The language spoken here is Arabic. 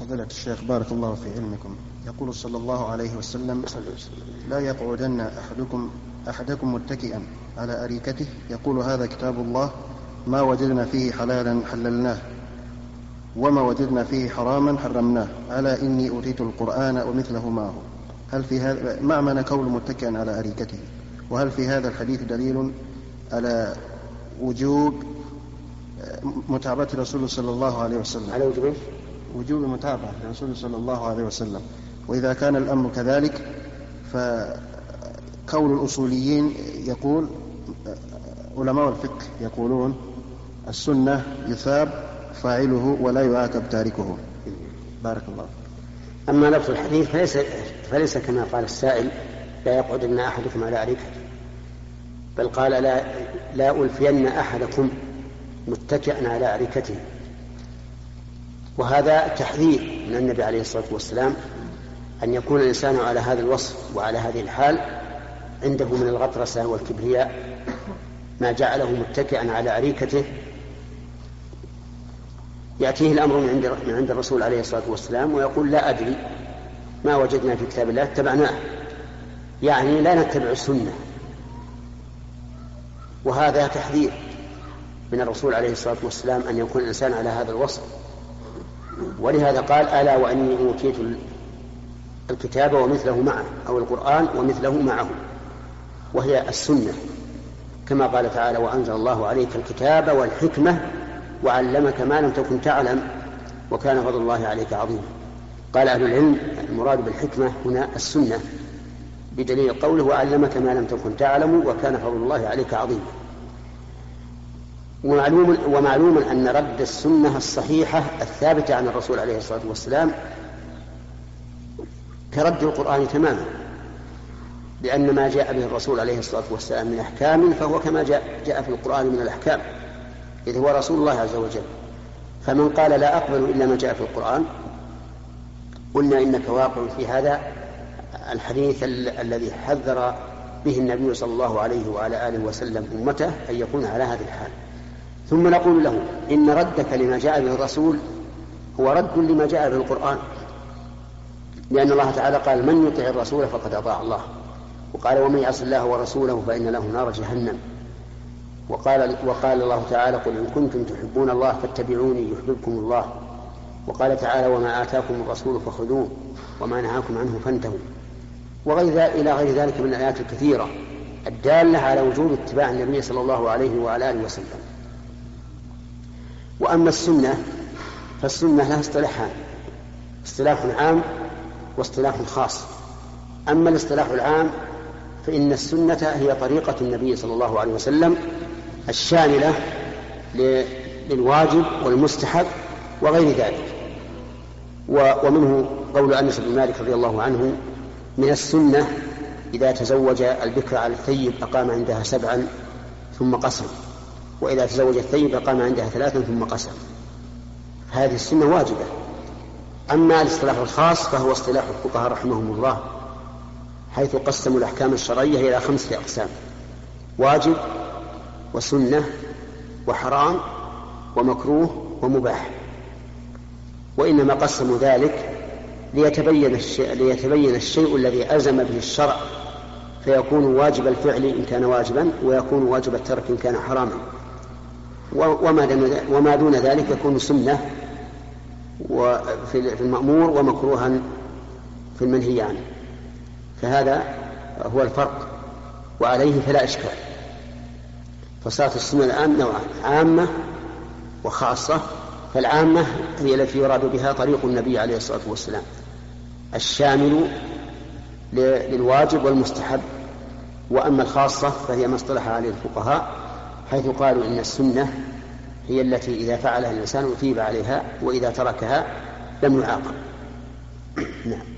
فضيلة الشيخ بارك الله في علمكم. يقول صلى الله عليه وسلم: لا يقعدن أحدكم متكئا على أريكته يقول هذا كتاب الله ما وجدنا فيه حلالا حللناه وما وجدنا فيه حراما حرمناه ألا إني أوتيت القرآن ومثله معه. هل في هذا ما معنى كون متكئا على أريكته؟ وهل في هذا الحديث دليل على وجوب متابعة الرسول صلى الله عليه وسلم؟ على وجوب المتابعة للرسول صلى الله عليه وسلم. وإذا كان الأمر كذلك فكون الأصوليين يقول علماء الفقه يقولون السنة يثاب فاعله ولا يعاقب تاركه. بارك الله. أما لفظ الحديث فليس كما قال السائل لا يقعدن أحدكم على أريكته، بل قال لا ألفين أحدكم متكئا على أريكته، وهذا تحذير من النبي عليه الصلاة والسلام أن يكون الإنسان على هذا الوصف وعلى هذه الحال عنده من الغطرسة والكبرياء ما جعله متكئا على أريكته. يأتيه الأمر من عند الرسول عليه الصلاة والسلام ويقول لا أدري ما وجدنا في كتاب الله اتبعناه، يعني لا نتبع السنة، وهذا تحذير من الرسول عليه الصلاة والسلام أن يكون الإنسان على هذا الوصف. ولهذا قال ألا وإني أوتيت الكتاب ومثله معه، أو القرآن ومثله معه، وهي السنة، كما قال تعالى وأنزل الله عليك الكتاب والحكمة وعلمك ما لم تكن تعلم وكان فضل الله عليك عظيما. قال أهل العلم المراد بالحكمة هنا السنة، بدليل قوله وعلمك ما لم تكن تعلم وكان فضل الله عليك عظيما. ومعلوم أن رد السنة الصحيحة الثابتة عن الرسول عليه الصلاة والسلام كرد القرآن تماما، لأن ما جاء به الرسول عليه الصلاة والسلام من أحكام فهو كما جاء في القرآن من الأحكام، إذ هو رسول الله عز وجل. فمن قال لا أقبل إلا ما جاء في القرآن قلنا إنك واقع في هذا الحديث الذي حذر به النبي صلى الله عليه وعلى آله وسلم أمته أن يكون على هذه الحال. ثم نقول له إن ردك لما جاء به الرسول هو رد لما جاء به القرآن، لأن الله تعالى قال من يطع الرسول فقد أطاع الله، وقال ومن يعص الله ورسوله فإن له نار جهنم، وقال الله تعالى قل إن كنتم تحبون الله فاتبعوني يحببكم الله، وقال تعالى وما آتاكم الرسول فخذوه وما نهاكم عنه فانتهوا، إلى غير ذلك من الآيات الكثيرة الدالة على وجوب اتباع النبي صلى الله عليه وعلى آله وسلم. وأما السنة فالسنة لها اصطلاحان: اصطلاح عام واصطلاح خاص. أما الاصطلاح العام فإن السنة هي طريقة النبي صلى الله عليه وسلم الشاملة للواجب والمستحب وغير ذلك. ومنه قول أنس بن مالك رضي الله عنه من السنة إذا تزوج البكر على الثيب أقام عندها 7 ثم قسم، وإذا تزوج الثيب أقام عندها 3 ثم قسم. هذه السنة واجبة. أما الاصطلاح الخاص فهو اصطلاح الفقهاء رحمهم الله، حيث قسموا الأحكام الشرعية إلى 5 أقسام: واجب وسنة وحرام ومكروه ومباح. وإنما قسموا ذلك ليتبين الشيء الذي ألزم به الشرع فيكون واجب الفعل إن كان واجبا، ويكون واجب الترك إن كان حراما، وما دون ذلك يكون سنة في المأمور ومكروها في المنهي عنه. فهذا هو الفرق، وعليه فلا إشكال. فصارت السنة الآن نوعان: عامة وخاصة. فالعامة هي التي يراد بها طريق النبي عليه الصلاة والسلام الشامل للواجب والمستحب. وأما الخاصة فهي ما اصطلح عليه الفقهاء، حيث قالوا إن السنة هي التي إذا فعلها الإنسان أثيب عليها وإذا تركها لم يعاقب. نعم.